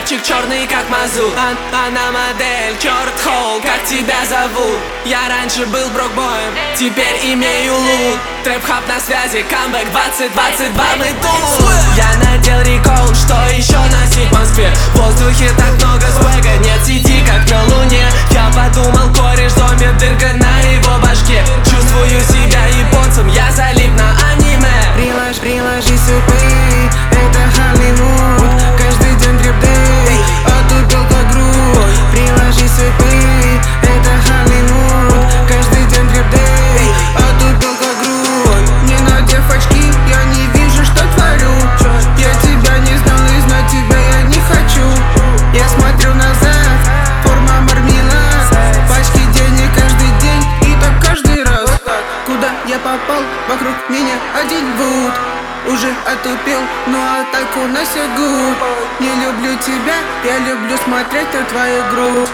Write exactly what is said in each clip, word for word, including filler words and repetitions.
Лифчик черный, как мазут. а, Она модель, черт холл, как тебя зовут? Я раньше был брокбоем, теперь имею лут. Трэп-хаб на связи, камбэк двадцать двадцать два, мы тут. Я надел рекол, что еще носить в Москве? В воздухе так много свэга, нет сети, как на луне. Я подумал, кореш в доме, дырка на его башке. Чувствую себя японцем, я залип на аниме. Приложи, приложи свой пэй, это Hollywood. Каждый день трип-дэй, отупел как грудь. Приложи свой пэй, это Hollywood. Каждый день трип-дэй, отупел как грудь. Не надев очки, я не вижу, что творю. Я тебя не знал и знать тебя я не хочу. Я смотрю назад, форма мармелад. Пачки денег каждый день и так каждый раз. Куда я попал, вокруг меня один вуд. Уже отупел, ну а так у нас все гуд. Не люблю тебя, я люблю смотреть на твою грудь.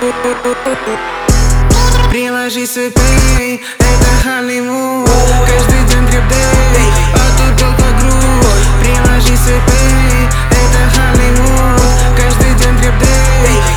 Приложи свой пэй, это Hollywood. Каждый день трип-дэй, отупел как грудь. Приложи свой пэй, это Hollywood. Каждый день трип-дэй,